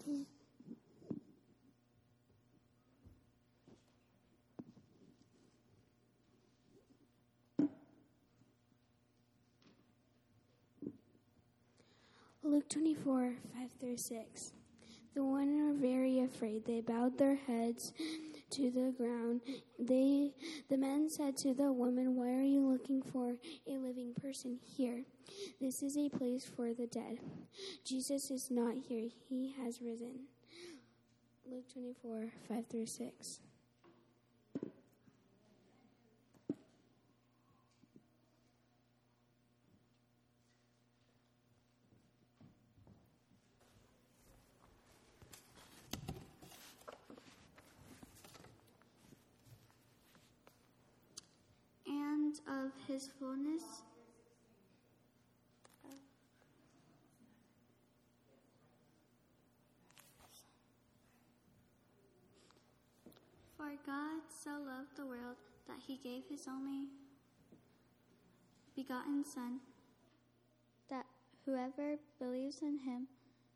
Luke 24:5-6. The women were very afraid. They bowed their heads to the ground. The men said to the woman, "Why are you looking for a living person here? This is a place for the dead. Jesus is not here. He has risen." Luke 24:5-6. And of his fullness, for God so loved the world that he gave his only begotten Son, that whoever believes in him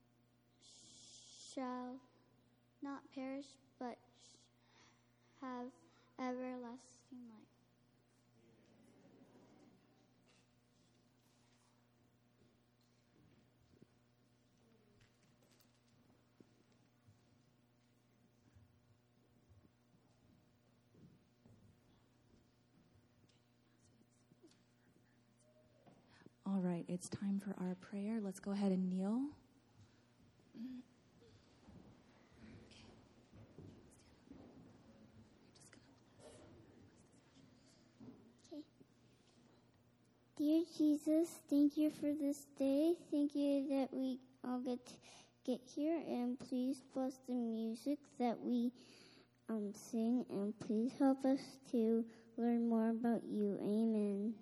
shall not perish but have everlasting life. All right, it's time for our prayer. Let's go ahead and kneel. Okay. Dear Jesus, thank you for this day. Thank you that we all get here, and please bless the music that we sing, and please help us to learn more about you. Amen.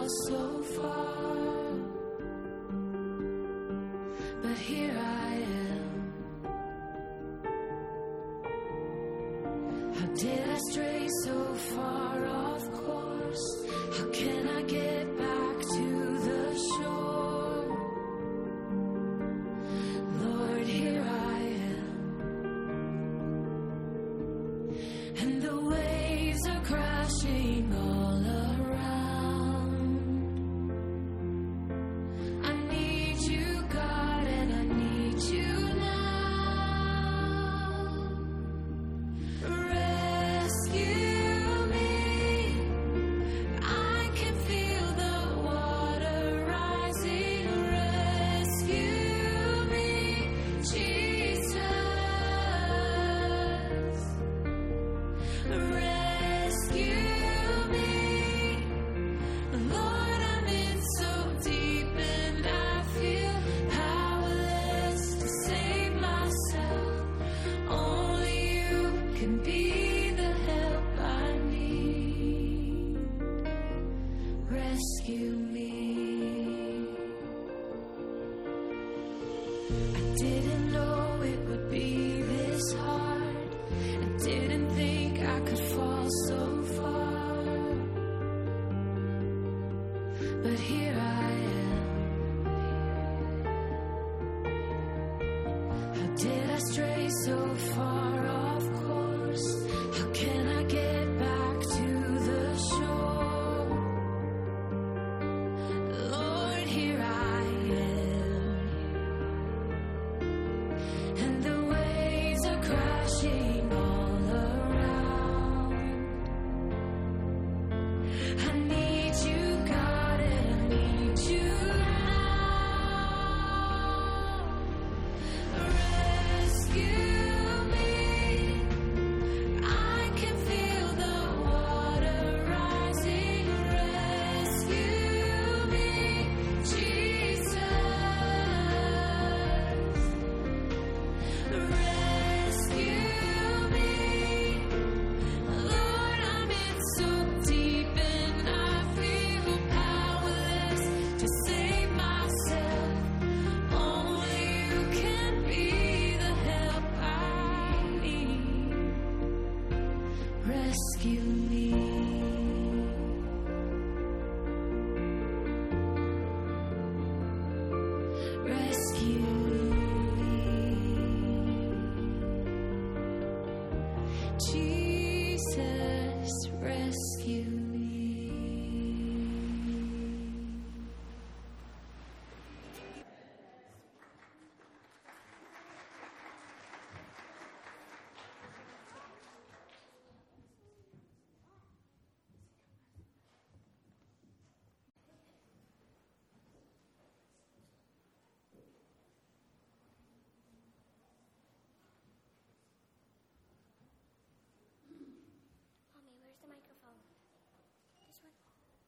so far, but here I am. How did I stray so far off course? How can I get back to the shore? Lord, here I am, and the waves are crashing all around. I need you, God, and I need you now. Rescue me. I can feel the water rising. Rescue me, Jesus. Rescue me. Lord, I'm in so deep and I feel powerless to save myself. Only you can be the help I need. Rescue me. I didn't know it would be this hard. I didn't think I could fall so far, but here I am. How did I stray so far off course? How can I get back to the shore? Lord, here I am, and the waves are crashing all around. I need you, God, and I need you now. Rescue me. I can feel the water rising. Rescue me, Jesus. Rescue me. Lord, I'm in so deep and I feel powerless to save myself. Only you can be the help I need. Rescue me. Rescue me. Jesus, rescue me. Mommy, where's the microphone? This one?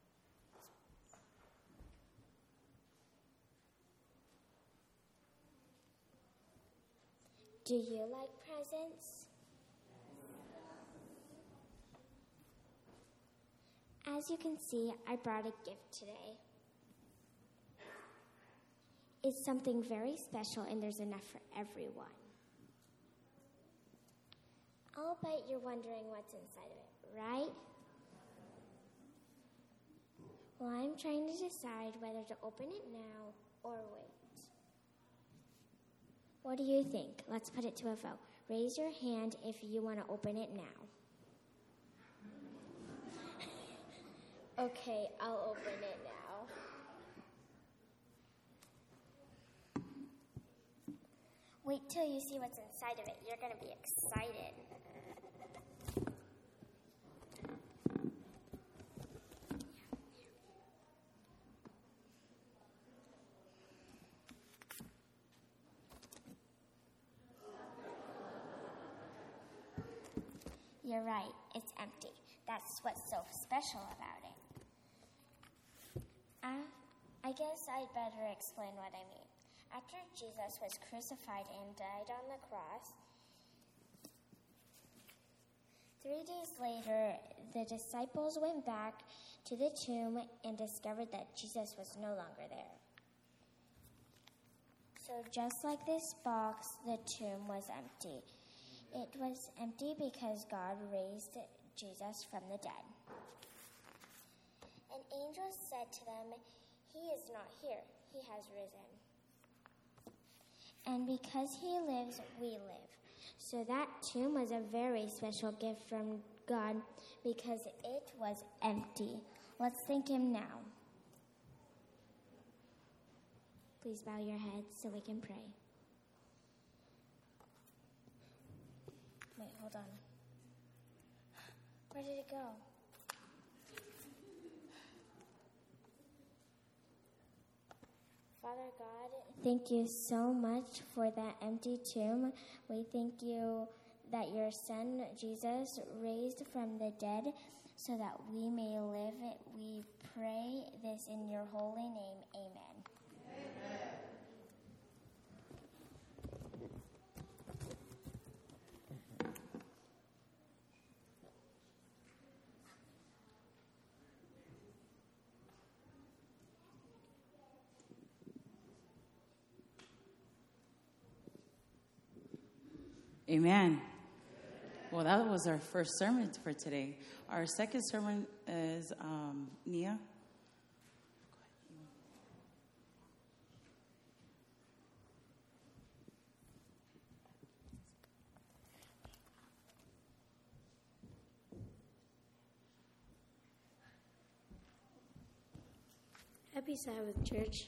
Do you like presents? As you can see, I brought a gift today. It's something very special and there's enough for everyone. I'll bet you're wondering what's inside of it, right? Well, I'm trying to decide whether to open it now or wait. What do you think? Let's put it to a vote. Raise your hand if you want to open it now. Okay, I'll open it now. Wait till you see what's inside of it. You're going to be excited. You're right, it's empty. That's what's so special about it. I guess I'd better explain what I mean. After Jesus was crucified and died on the cross, 3 days later, the disciples went back to the tomb and discovered that Jesus was no longer there. So just like this box, the tomb was empty. It was empty because God raised Jesus from the dead. An angel said to them, "He is not here. He has risen. And because he lives, we live." So that tomb was a very special gift from God because it was empty. Let's thank him now. Please bow your heads so we can pray. Wait, hold on. Where did it go? Father God, thank you so much for that empty tomb. We thank you that your son, Jesus, raised from the dead so that we may live. We pray this in your holy name. Amen. Amen. Well, that was our first sermon for today. Our second sermon is Nia. Happy Sabbath, church.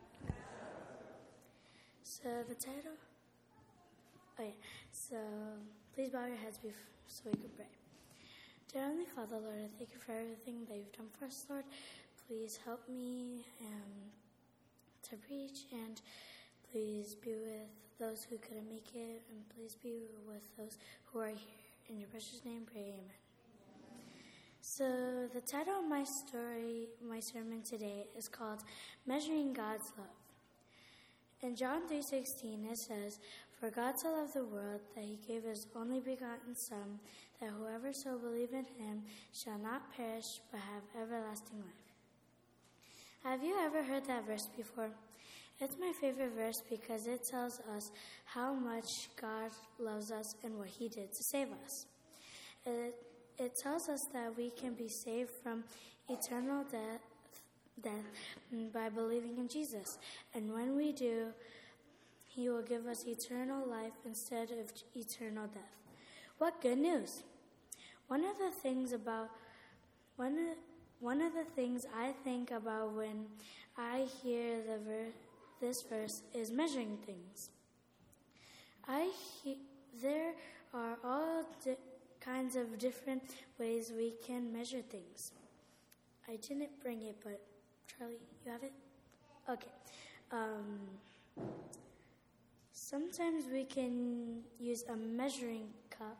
So the title? Oh yeah. So please bow your heads so we can pray. Dear Heavenly Father, Lord, I thank you for everything that you've done for us, Lord. Please help me to preach, and please be with those who couldn't make it, and please be with those who are here. In your precious name, pray, amen. So the title of my sermon today is called Measuring God's Love. In John 3:16, it says, "For God so loved the world that he gave his only begotten Son, that whoever so believe in him shall not perish but have everlasting life." Have you ever heard that verse before? It's my favorite verse because it tells us how much God loves us and what he did to save us. It tells us that we can be saved from eternal death by believing in Jesus. And when we do, he will give us eternal life instead of eternal death. What good news! One of the things I think about when I hear this verse is measuring things. There are all kinds of different ways we can measure things. I didn't bring it, but Charlie, you have it? Okay. Sometimes we can use a measuring cup.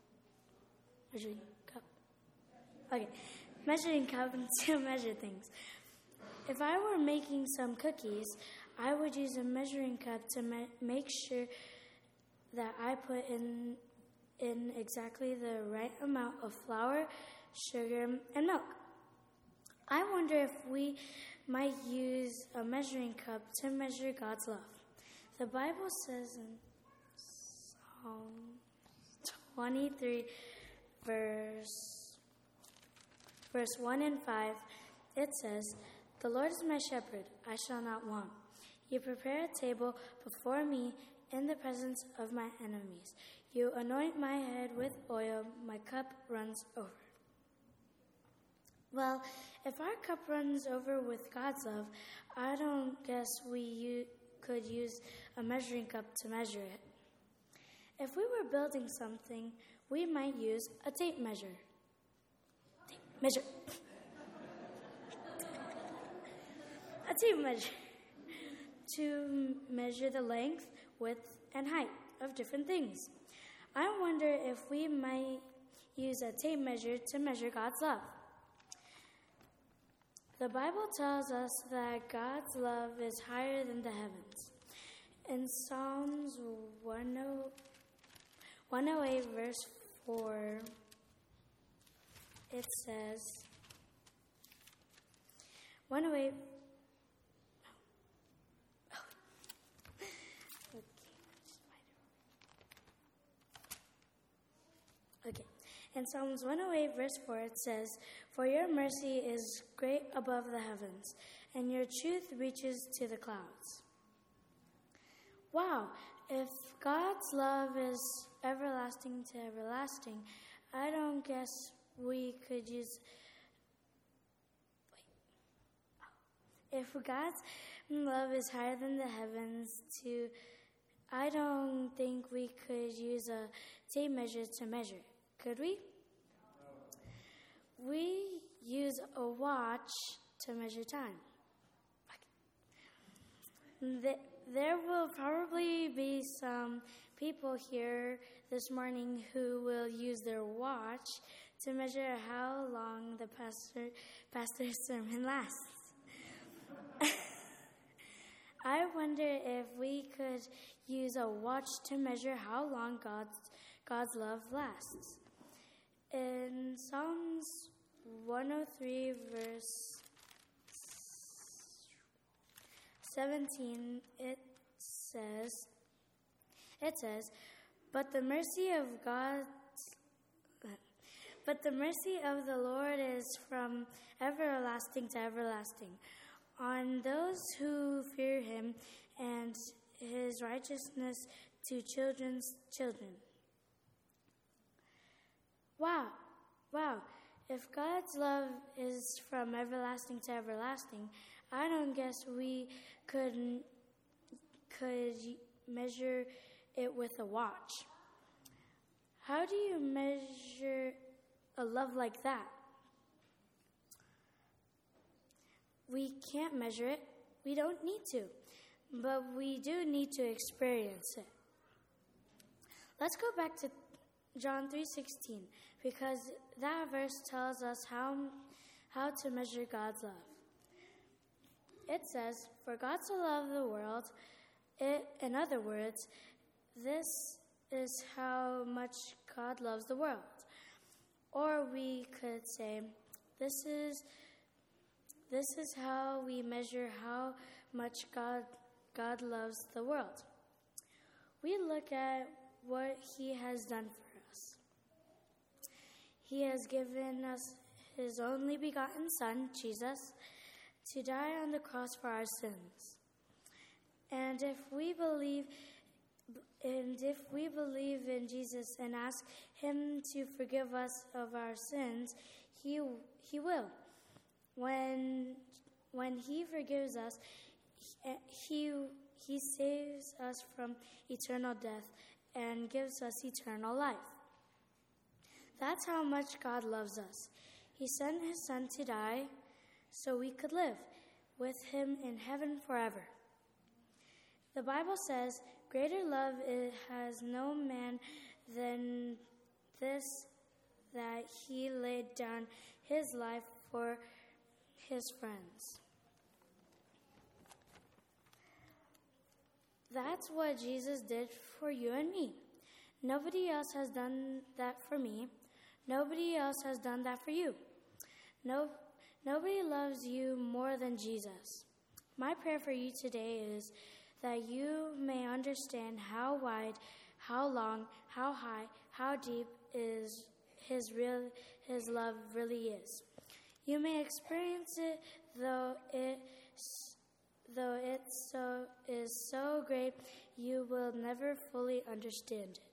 Okay. Measuring cup to measure things. If I were making some cookies, I would use a measuring cup to make sure that I put in exactly the right amount of flour, sugar, and milk. I wonder if we might use a measuring cup to measure God's love. The Bible says in Psalm 23, verse 1 and 5, it says, "The Lord is my shepherd, I shall not want. You prepare a table before me in the presence of my enemies. You anoint my head with oil, my cup runs over." Well, if our cup runs over with God's love, I don't guess we could use a measuring cup to measure it. If we were building something, we might use a tape measure. A tape measure to measure the length, width, and height of different things. I wonder if we might use a tape measure to measure God's love. The Bible tells us that God's love is higher than the heavens. In Psalms 108, verse 4, it says, went away. Okay. In Psalms 108, verse 4, it says, "For your mercy is great above the heavens, and your truth reaches to the clouds." Wow, if God's love is everlasting to everlasting, I don't guess we could use... If God's love is higher than the heavens I don't think we could use a tape measure to measure. Could we? We use a watch to measure time. There will probably be some people here this morning who will use their watch to measure how long the pastor's sermon lasts. I wonder if we could use a watch to measure how long God's love lasts. In Psalms 103, verse 17, it says, But the mercy of the Lord is from everlasting to everlasting on those who fear him, and his righteousness to children's children. Wow. If God's love is from everlasting to everlasting, I don't guess we could measure it with a watch. How do you measure a love like that? We can't measure it. We don't need to. But we do need to experience it. Let's go back to John 3:16, because that verse tells us how to measure God's love. It says, "For God so loved the world," in other words, this is how much God loves the world. Or we could say, this is how we measure how much God loves the world. We look at what he has done for us. He has given us his only begotten Son, Jesus, to die on the cross for our sins. And if we believe in Jesus and ask him to forgive us of our sins, he will. When he forgives us, he saves us from eternal death and gives us eternal life. That's how much God loves us. He sent his Son to die so we could live with him in heaven forever. The Bible says, "Greater love has no man than this, that he laid down his life for his friends." That's what Jesus did for you and me. Nobody else has done that for me. Nobody else has done that for you. Nobody loves you more than Jesus. My prayer for you today is that you may understand how wide, how long, how high, how deep his love really is. You may experience it, though it is so great, you will never fully understand it.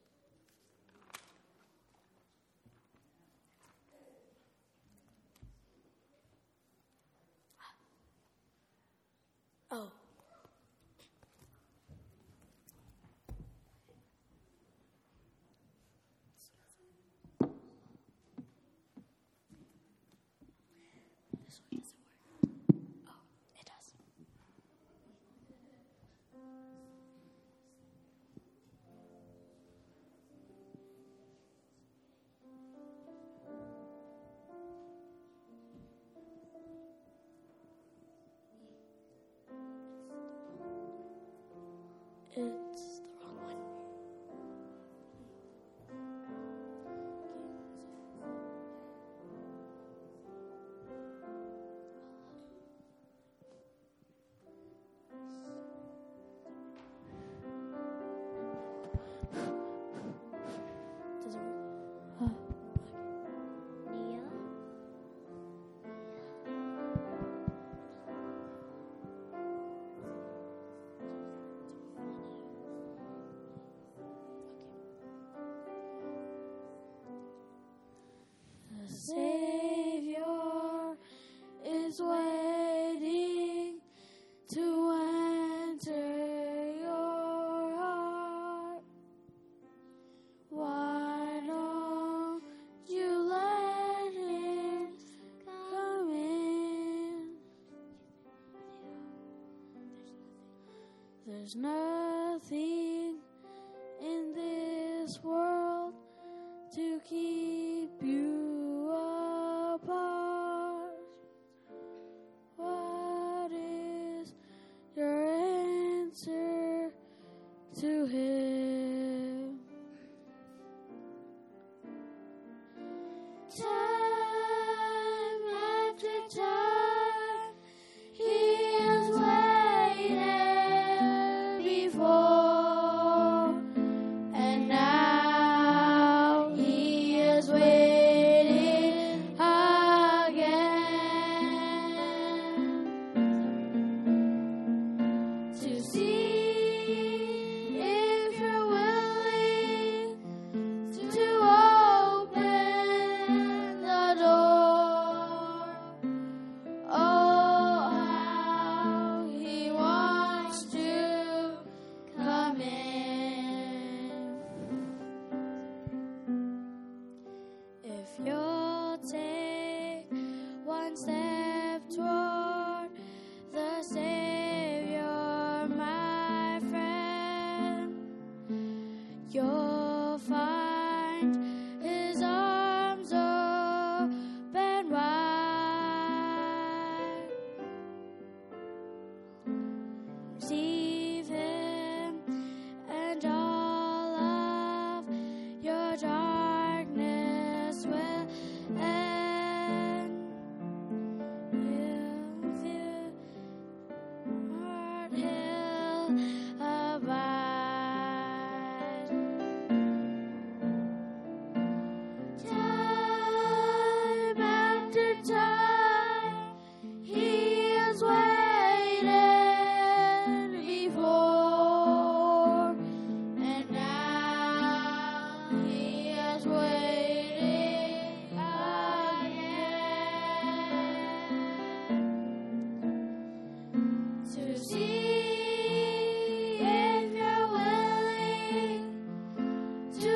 Oh. This one doesn't work. Oh, it does. It's the wrong one. There's nothing in this world to keep you apart. What is your answer to him? Time after time, he has waited before, and now he is waiting again to see if you're willing to open the door. Oh, how he wants to come in. If you'll take one step toward the Savior, my friend, you'll find his arms open wide. Receive him, and all of your darkness will end. He'll fill heart, he'll abide. Time after time, he has waited before, and now he is waiting again to see if you're willing to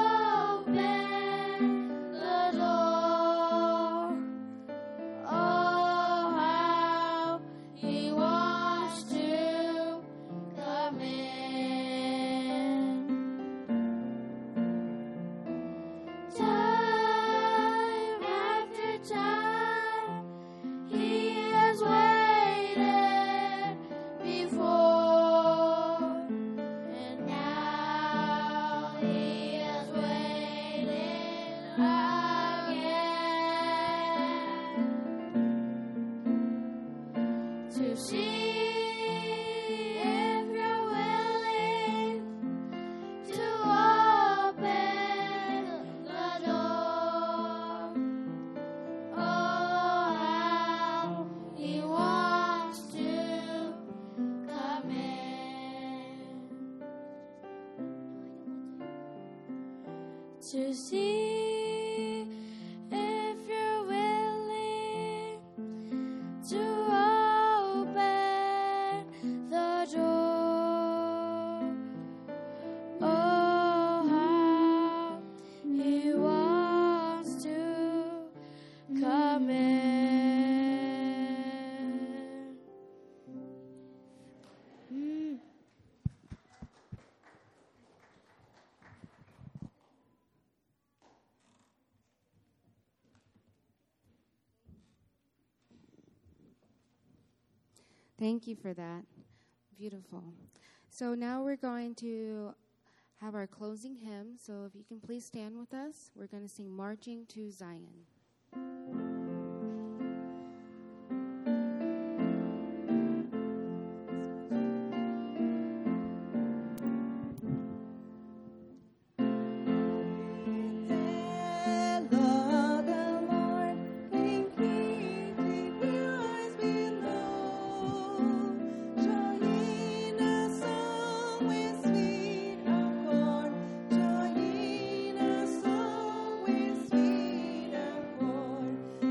open the door. Oh, how he wants to come in. Time after time, he has waited before, and now he is waiting again to see if you're willing to open the door. Oh, how he wants to come in. To see if you're willing to open the door. Oh, how he wants to come in. Thank you for that. Beautiful. So now we're going to have our closing hymn. So if you can please stand with us, we're going to sing Marching to Zion. Join a song with sweet accord.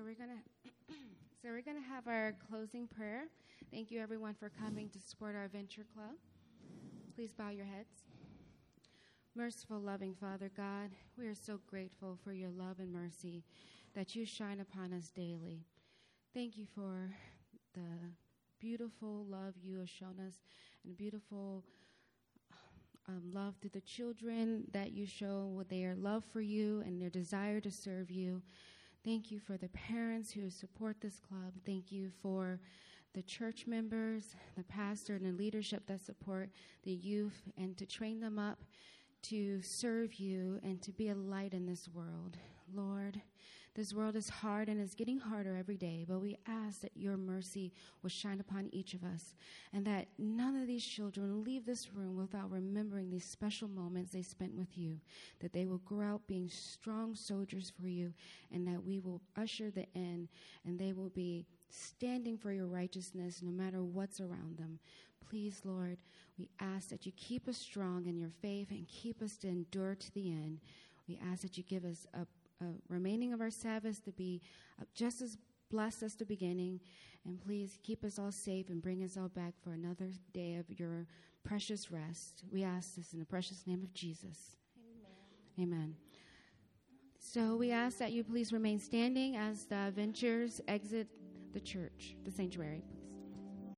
we're gonna have our closing prayer. Thank you, everyone, for coming to support our Venture Club. Please bow your heads. Merciful, loving Father God, we are so grateful for your love and mercy that you shine upon us daily. Thank you for the beautiful love you have shown us and beautiful love to the children that you show with their love for you and their desire to serve you. Thank you for the parents who support this club. Thank you for the church members, the pastor, and the leadership that support the youth and to train them up to serve you and to be a light in this world. Lord, this world is hard and is getting harder every day, but we ask that your mercy will shine upon each of us and that none of these children will leave this room without remembering these special moments they spent with you, that they will grow out being strong soldiers for you, and that we will usher the end and they will be standing for your righteousness no matter what's around them. Please, Lord, we ask that you keep us strong in your faith and keep us to endure to the end. We ask that you give us a remaining of our Sabbath to be just as blessed as the beginning. And please keep us all safe and bring us all back for another day of your precious rest. We ask this in the precious name of Jesus. Amen. Amen. So we ask that you please remain standing as the Ventures exit the church, the sanctuary.